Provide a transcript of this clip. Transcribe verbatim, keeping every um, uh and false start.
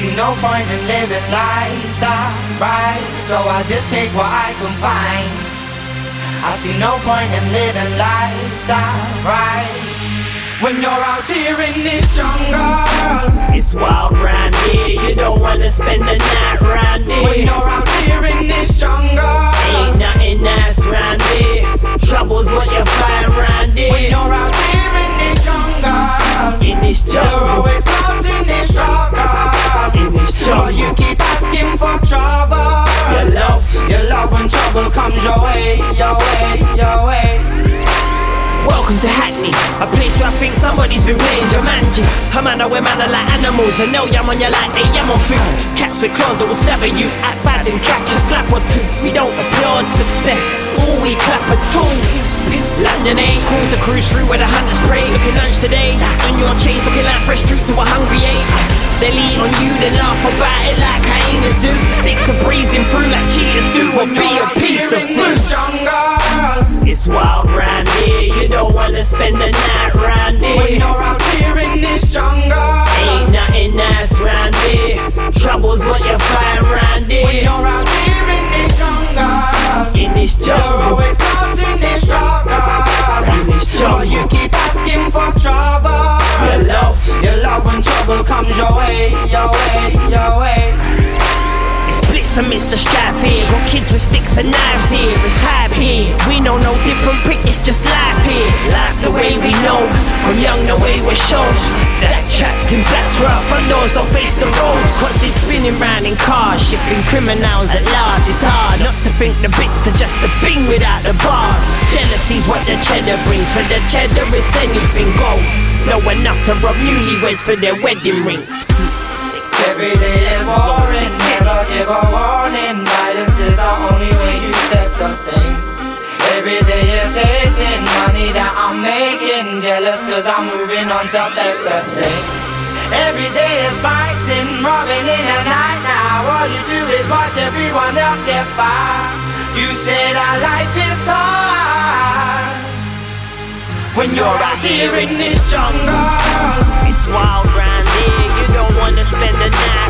see no point in living life that right, so I just take what I can find. I see no point in living life that right. When you're out here in this jungle, it's wild round here, you don't wanna spend the night round here. when you're out here in this jungle, Ain't nothing nice round here, trouble's what you find round when here. you're out here in this jungle, In this you're jungle, always lost in this struggle. in this But you jungle, keep asking for trouble. your love. Your love when trouble comes your way, your way, your way. Welcome to Hackney, a place where I think somebody's been playing Jumanji. A man where man are like animals, and they'll yam on you like they yam on food. Cats with claws that will stab at you, act bad and catch a slap or two. We don't applaud success, all we clap at all. London ain't cool to cruise through where the hunters prey. Looking lunch today, on your chains looking like fresh fruit to a hungry ape. They'll eat on you, then laugh about it like hyenas do. Stick to breezing through like cheaters do, or be a piece of fruit. It's wild round here, you don't wanna spend the night round When here. you're out here in this jungle, Ain't nothing nice round here, trouble's what you find round when here. you're out here in this jungle, In this you're jungle, always lost in this struggle. in this But you jungle, keep asking for trouble. your love. Your love when trouble comes your way, your way, your way. It's blitz amidst the strife here. Got kids with sticks and knives here. It's hype here. We know no different prick, it's just life here. Life the way we know. From young the way we're shown. Stack trapped in flats where our front doors don't face the roads. Constant spinning round in cars, shipping criminals at large. It's hard not to think the bits are just a thing without the bars. Jealousy's what the cheddar brings. For the cheddar it's anything goes. Know enough to rob newlyweds for their wedding rings. Every day is boring, never give a warning. Guidance is the only way you set something. Every day is hating, money that I'm making. Jealous cause I'm moving on to better things. Every day is fighting, robbing in the night now. All you do is watch everyone else get by. You say that life is hard when you're out here in this jungle. It's wild round here, you don't wanna spend the night